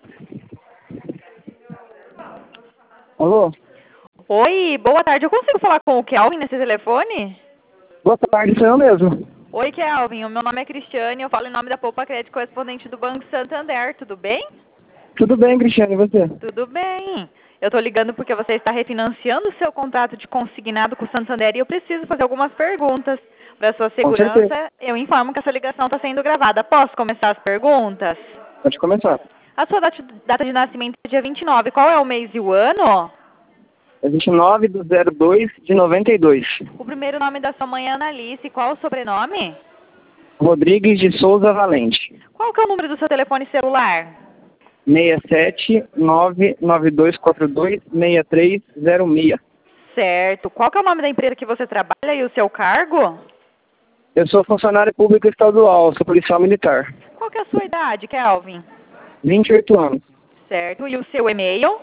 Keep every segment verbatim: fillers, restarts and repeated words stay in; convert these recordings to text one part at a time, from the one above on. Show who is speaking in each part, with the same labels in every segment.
Speaker 1: Alô?
Speaker 2: Oi, boa tarde. Eu consigo falar com o Kelvin nesse telefone?
Speaker 1: Boa tarde, sou eu mesmo.
Speaker 2: Oi, Kelvin. O meu nome é Cristiane. Eu falo em nome da Poupa Crédito, correspondente do Banco Santander. Tudo bem?
Speaker 1: Tudo bem, Cristiane, e você?
Speaker 2: Tudo bem. Eu estou ligando porque você está refinanciando o seu contrato de consignado com o Santander e eu preciso fazer algumas perguntas. Para sua
Speaker 1: Com certeza.
Speaker 2: segurança, eu informo que essa ligação está sendo gravada. Posso começar as perguntas?
Speaker 1: Pode começar.
Speaker 2: A sua data data de nascimento é dia vinte e nove. Qual é o mês e o ano?
Speaker 1: É vinte e nove do zero dois de noventa e dois.
Speaker 2: O primeiro nome da sua mãe é Analice. Qual o sobrenome?
Speaker 1: Rodrigues de Souza Valente.
Speaker 2: Qual que é o número do seu telefone celular?
Speaker 1: seis sete nove nove dois quatro dois seis três zero seis.
Speaker 2: Certo. Qual que é o nome da empresa que você trabalha e o seu cargo?
Speaker 1: Eu sou funcionário público estadual, sou policial militar.
Speaker 2: Qual que é a sua idade, Kelvin?
Speaker 1: vinte e oito anos.
Speaker 2: Certo. E o seu e-mail?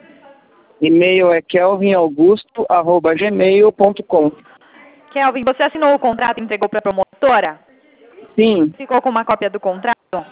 Speaker 1: E-mail é kelvin augusto arroba gmail ponto com.
Speaker 2: Kelvin, você assinou o contrato e entregou para a promotora?
Speaker 1: Sim,
Speaker 2: Ficou com uma cópia do contrato?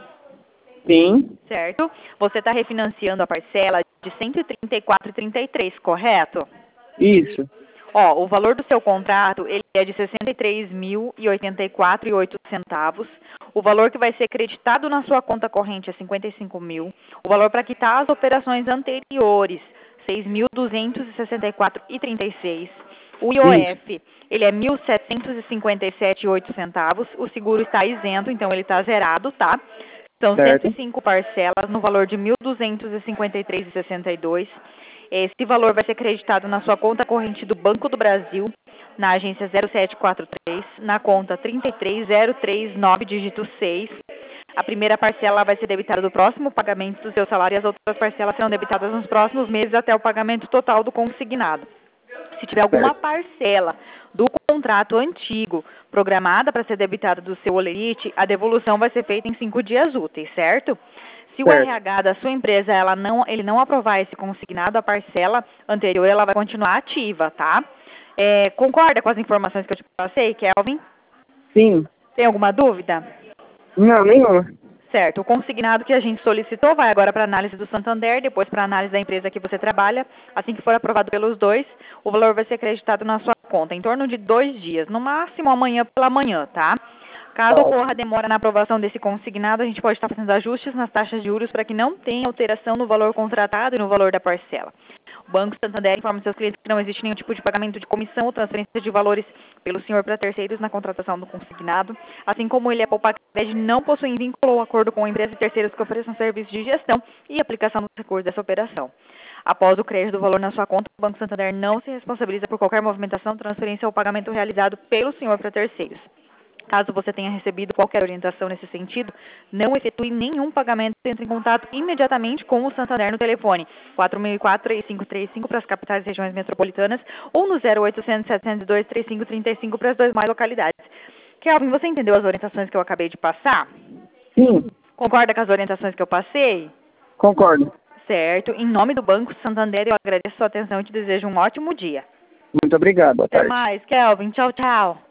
Speaker 1: sim,
Speaker 2: Certo. Você está refinanciando a parcela de cento e trinta e quatro vírgula trinta e três, correto?
Speaker 1: isso,
Speaker 2: Ó, o valor do seu contrato, ele é de sessenta e três mil e oitenta e quatro reais e oito centavos. O valor que vai ser creditado na sua conta corrente é cinquenta e cinco mil. O valor para quitar as operações anteriores, seis mil duzentos e sessenta e quatro reais e trinta e seis. O I O
Speaker 1: isso,
Speaker 2: F, ele é mil setecentos e cinquenta e sete reais e oito centavos. O seguro está isento, então ele está zerado, tá? São cento
Speaker 1: certo,
Speaker 2: e cinco parcelas no valor de mil duzentos e cinquenta e três reais e sessenta e dois centavos. Esse valor vai ser creditado na sua conta corrente do Banco do Brasil, na agência zero sete quatro três, na conta trinta e três zero três nove, dígito seis. A primeira parcela vai ser debitada do próximo pagamento do seu salário e as outras parcelas serão debitadas nos próximos meses até o pagamento total do consignado. Se tiver alguma
Speaker 1: certo,
Speaker 2: parcela do contrato antigo programada para ser debitada do seu holerite, a devolução vai ser feita em cinco dias úteis, certo? Se o
Speaker 1: certo,
Speaker 2: R H da sua empresa ela não, ele não aprovar esse consignado, a parcela anterior ela vai continuar ativa, tá? É, concorda com as informações que eu te passei, Kelvin?
Speaker 1: sim,
Speaker 2: Tem alguma dúvida?
Speaker 1: não, nenhuma,
Speaker 2: Certo. O consignado que a gente solicitou vai agora para análise do Santander, depois para análise da empresa que você trabalha. Assim que for aprovado pelos dois, o valor vai ser creditado na sua conta, em torno de dois dias, no máximo amanhã pela manhã, tá?
Speaker 1: tá
Speaker 2: Caso
Speaker 1: ótimo,
Speaker 2: ocorra demora na aprovação desse consignado, a gente pode estar fazendo ajustes nas taxas de juros para que não tenha alteração no valor contratado e no valor da parcela. O Banco Santander informa seus clientes que não existe nenhum tipo de pagamento de comissão ou transferência de valores pelo senhor para terceiros na contratação do consignado, assim como ele é Poupa Crédito, não possui vínculo ou acordo com empresas e terceiros que ofereçam serviços de gestão e aplicação dos recursos dessa operação. Após o crédito do valor na sua conta, o Banco Santander não se responsabiliza por qualquer movimentação, transferência ou pagamento realizado pelo senhor para terceiros. Caso você tenha recebido qualquer orientação nesse sentido, não efetue nenhum pagamento e entre em contato imediatamente com o Santander no telefone quatro mil e quatro, três cinco três cinco para as capitais e regiões metropolitanas ou no zero oitocentos, setecentos e dois, trinta e cinco trinta e cinco para as demais localidades. Kelvin, você entendeu as orientações que eu acabei de passar?
Speaker 1: sim,
Speaker 2: Concorda com as orientações que eu passei?
Speaker 1: concordo.
Speaker 2: Certo. Em nome do Banco Santander, eu agradeço a sua atenção e te desejo um ótimo dia.
Speaker 1: Muito obrigado, boa
Speaker 2: Até
Speaker 1: tarde.
Speaker 2: mais, Kelvin. Tchau, tchau.